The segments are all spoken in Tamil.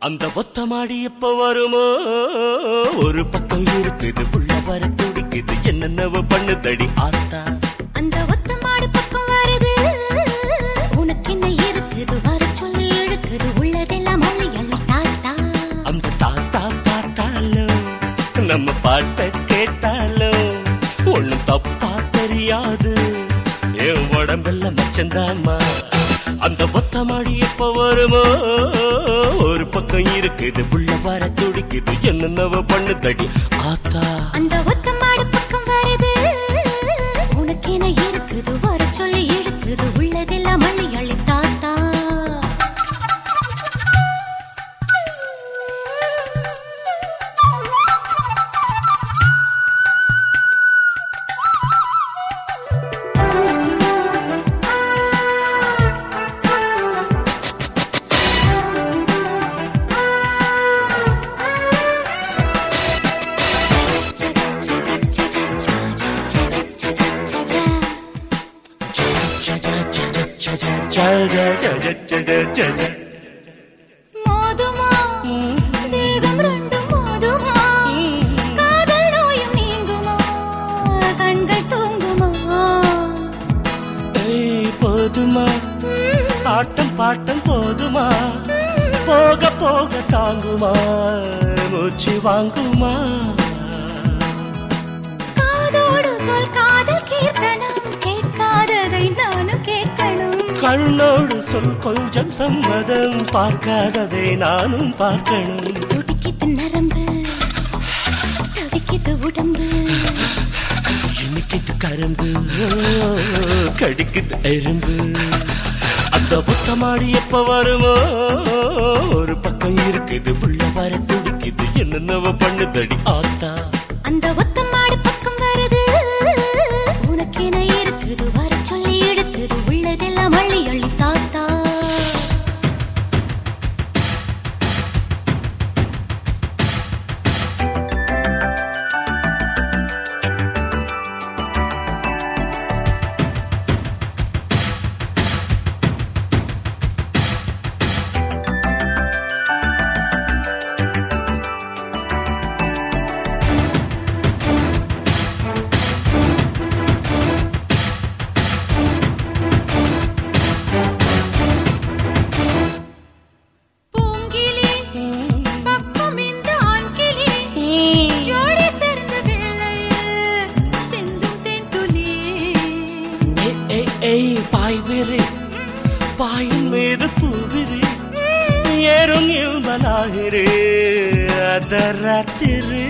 அந்த ஒத்த மாடி எப்ப வருமோ ஒரு பக்கம் இருக்குது புள்ள வர துடிக்குது என்னென்னவோ பண்ணுதடி ஆத்தா அந்த ஒத்த மாடி பக்கம் வருது உனக்கு என்ன இருக்குது வர சொல்லி இழுக்குது உள்ளதெல்லாம் அள்ளி அள்ளி தாத்தா அந்த தாத்தா பார்த்தாலும் நம்ம பாட்ட கேட்டாலும் ஒண்ணும் தப்பா தெரியாது என் உடம்பெல்லாம் மச்சந்தாமா அந்த ஒத்த மாடி எப்ப வருமோ ஒரு பக்கம் இருக்குது புள்ள வர துடிக்குது என்னென்னவோ பண்ணுதடி ஆத்தா அந்த ஒத்த மாடி பக்கம் வருது உனக்கு என்ன இருக்குது வர சொல்லி இழுக்குது உள்ளதெல்லாம் அள்ளி அள்ளி தாத்தா மோதுமா தேகம் ரெண்டும் மோதுமா காதல் நோயும் நீங்குமா கண்கள் தூங்குமா போதுமா ஆட்டம் பாட்டம் போதுமா போக போக தாங்குமா மூச்சு வாங்குமா காதோடு சொல் காதல் கீர்த்தனம் கேட்காததை நானும் கேட்கணும் கண்ணோடு சொல் கொஞ்சம் சம்மதம் பார்க்காததை நானும் பார்க்கணும் துடிக்குது நரம்பு தவிக்குது உடம்பு இனிக்குது கரும்பு கடிக்குது எறும்பு அந்த புத்தமாடி எப்ப வருமோ ஒரு பக்கம் இருக்குது புள்ள வர துடிக்குது என்னென்னவோ பண்ணுதடி ஆத்தா அந்த ஒத்த மாடி பக்கம் வருது உனக்கு என்ன இருக்குது வர சொல்லி எடுக்குது உள்ளதெல்லாம் அள்ளி அள்ளி தாத்தா பாயின் மீது பூவிரி ஏறும் இல்மனாகிறே அத ராத்திரி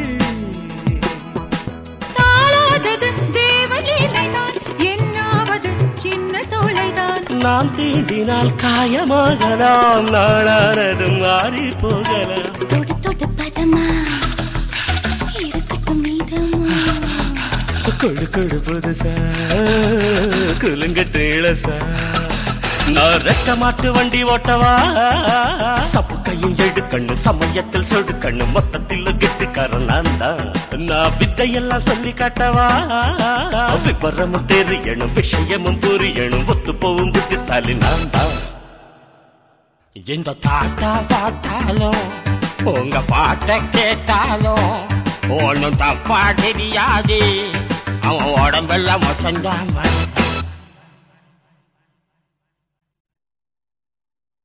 தாளாதது தேவலீலைதான் என்னாவது சின்ன சோலைதான் நாம் தீண்டினால் காயமாகலாம் நாளானதும் மாறி போகலாம் தொடு தொடு பதமா இருக்கட்டும் மீதமா கொடு கொடு புதுசா குலுங்கட்டு இளசா நான் ரெட்ட மாட்டு வண்டி ஓட்டவா சப்பு கையும் எடுக்கண்ணு சமயத்தில் சொடுக்கண்ணு மொத்தத்தில் கெட்டிக்காரன் நான் தான் நான் வித்தையெல்லாம் சொல்லி காட்டவா விபரமும் தெரியணும் விஷயமும் புரியணும் ஒத்து போவும் புத்திசாலி நான் தான் இந்த தாத்தா பார்த்தாலும் உங்க பாட்ட கேட்டாலும் ஒன்னும் தப்பா தெரியாது அவன் உடம்பெல்லாம் மொத்தந்தான்